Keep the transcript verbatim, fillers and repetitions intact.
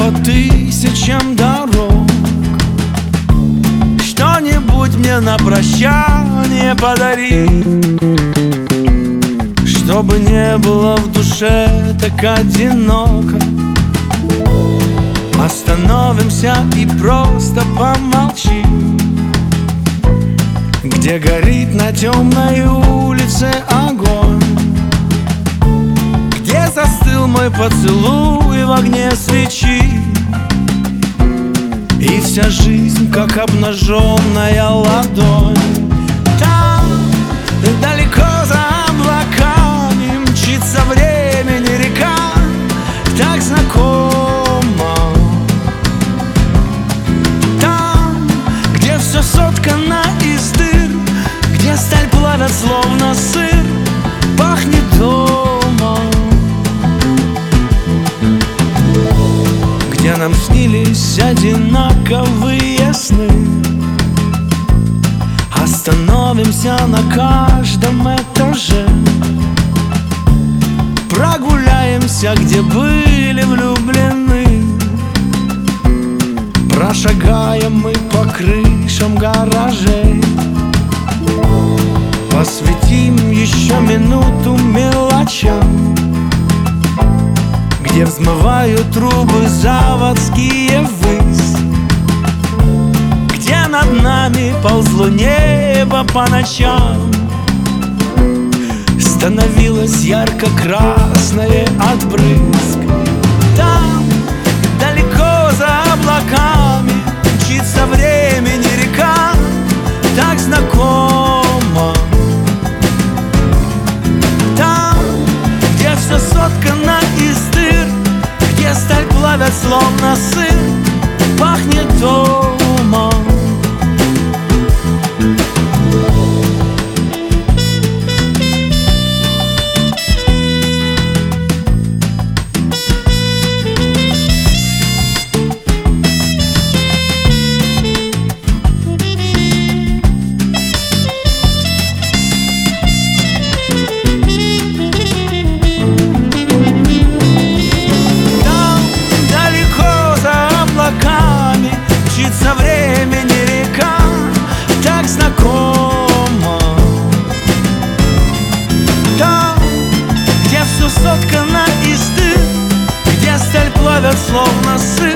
по тысячам дорог. Что-нибудь мне на прощание подари, чтобы не было в душе так одиноко. Остановимся и просто помолчим, где горит на темной улице огонь, где застыл мой поцелуй в огне свечи, и вся жизнь как обнаженная ладонь. Там, далеко за облаками, мчится времени река, так знакома. Там, где все соткано из дыр, где сталь плавят словно сыр, пахнет домом, где нам снились одинаковые сны. Остановимся на каждом этаже, прогуляемся, где были влюблены, прошагаем мы по крышам гаражей, посвятим еще минуту мелочам, где взмывают трубы заводские ввысь, где над нами ползло небо по ночам, становилось ярко-красное от брызг. Там, далеко за облаками, мчится времени река, так знакома. Там, где все соткано из дыр, где сталь плавят словно сыр, пахнет домом. Соткана из дыр, где сталь плавят словно сыр,